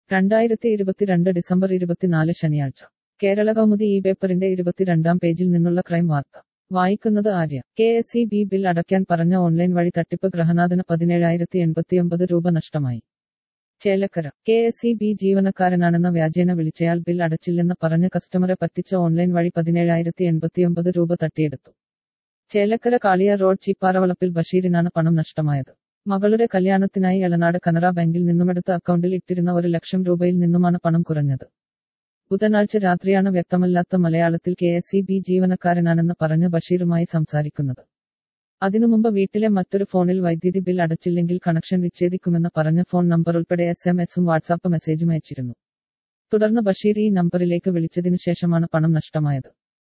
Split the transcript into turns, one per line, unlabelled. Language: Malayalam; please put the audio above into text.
2022 ഡിസംബർ 24 ശനിയാഴ്ച കേരള കൗമുദി ഈ പേപ്പറിന്റെ 22-ാം പേജിൽ നിന്നുള്ള ക്രൈം വാർത്ത വായിക്കുന്നത് ആര്യ. KSEB ബിൽ അടയ്ക്കാൻ പറഞ്ഞ ഓൺലൈൻ വഴി തട്ടിപ്പ് ഗൃഹനാഥന് 17,089 രൂപ നഷ്ടമായി. ചേലക്കര. KSEB ജീവനക്കാരനാണെന്ന വ്യാജേന വിളിച്ചയാൾ ബിൽ അടച്ചില്ലെന്ന് പറഞ്ഞ് കസ്റ്റമറെ പറ്റിച്ച ഓൺലൈൻ വഴി 17,089 രൂപ തട്ടിയെടുത്തു. ചേലക്കര കാളിയാർ റോഡ് ചീപ്പാറവളപ്പിൽ ബഷീറിനാണ് പണം നഷ്ടമായത്. മകളുടെ കല്യാണത്തിനായി എളനാട് കനറ ബാങ്കിൽ നിന്നുമെടുത്ത അക്കൗണ്ടിൽ ഇട്ടിരുന്ന 1,00,000 രൂപയിൽ നിന്നുമാണ് പണം കുറഞ്ഞത്. ബുധനാഴ്ച രാത്രിയാണ് വ്യക്തമല്ലാത്ത മലയാളത്തിൽ KSEB ജീവനക്കാരനാണെന്ന് പറഞ്ഞ് ബഷീറുമായി സംസാരിക്കുന്നത്. അതിനുമുമ്പ് വീട്ടിലെ മറ്റൊരു ഫോണിൽ വൈദ്യുതി ബിൽ അടച്ചില്ലെങ്കിൽ കണക്ഷൻ വിച്ഛേദിക്കുമെന്ന് പറഞ്ഞ് ഫോൺ നമ്പർ ഉൾപ്പെടെ SMS-ഉം വാട്സാപ്പ് മെസ്സേജും അയച്ചിരുന്നു. തുടർന്ന് ബഷീർ ഈ നമ്പറിലേക്ക് വിളിച്ചതിനു ശേഷമാണ് പണം നഷ്ടമായത്.